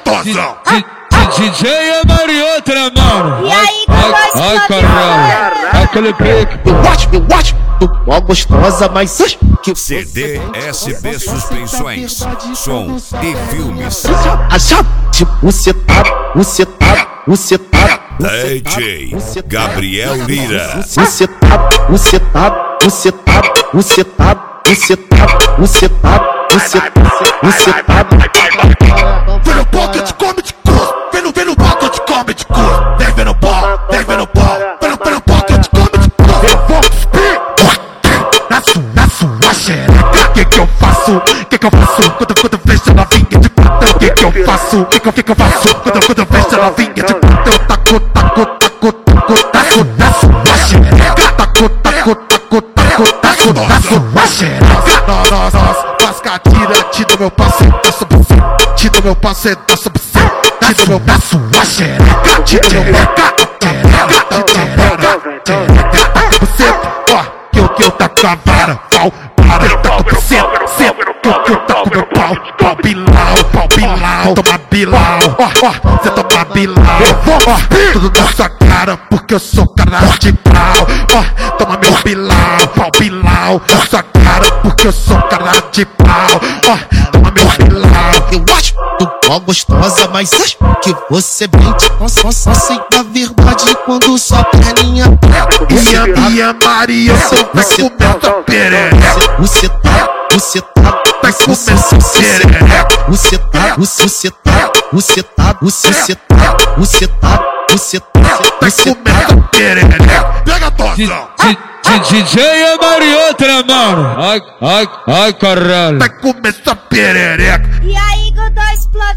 gostosão. DJ é Marioutra, mano. E aí, que ai, caralho. Aquele pique. Eu acho, mó gostosa, mas que CD SB Suspensões, som e filmes. DJ Gabriel Lira. Vem no pocket, come de cruz. Vem no pocket, come de cruz. Vem no pau, vem no pau. Vem no pocket, come de cruz. Eu vou cuspir na sua xereca. Que eu faço? Que eu faço? Quando eu vejo a novinha de quatro. Que eu faço? Que eu faço? Quando eu vejo a novinha de quatro. Eu taco na sua xereca. Taco na sua xereca. Nós, lasca, tira meu parceiro da sua buceta. Tira meu parceiro da sua buceta. Tira meu na sua xereca. Tira meu buceta. Ó, que eu taco a vara. Pau, para, taco buceta. Que eu taco meu pau bilau. Toma bilau. Ó, cê toma bilau. Ó, tudo na sua cara porque eu sou cara de pau. Ó, toma meu bilau. Pau bilau. Na sua cara porque eu sou cara de pau. Ó, toma meu bilau. Eu acho mó gostosa, mas acho que você mente. Só sei da verdade quando sua perninha preta. Minha Maria, você começa a perereca. Você tá vai começar a perereca. Você vai começar a perereca. Pega a tosão. DJ é Marioutra, mano. Ai, caralho. Vai começar a perereca. E aí, Godó explode.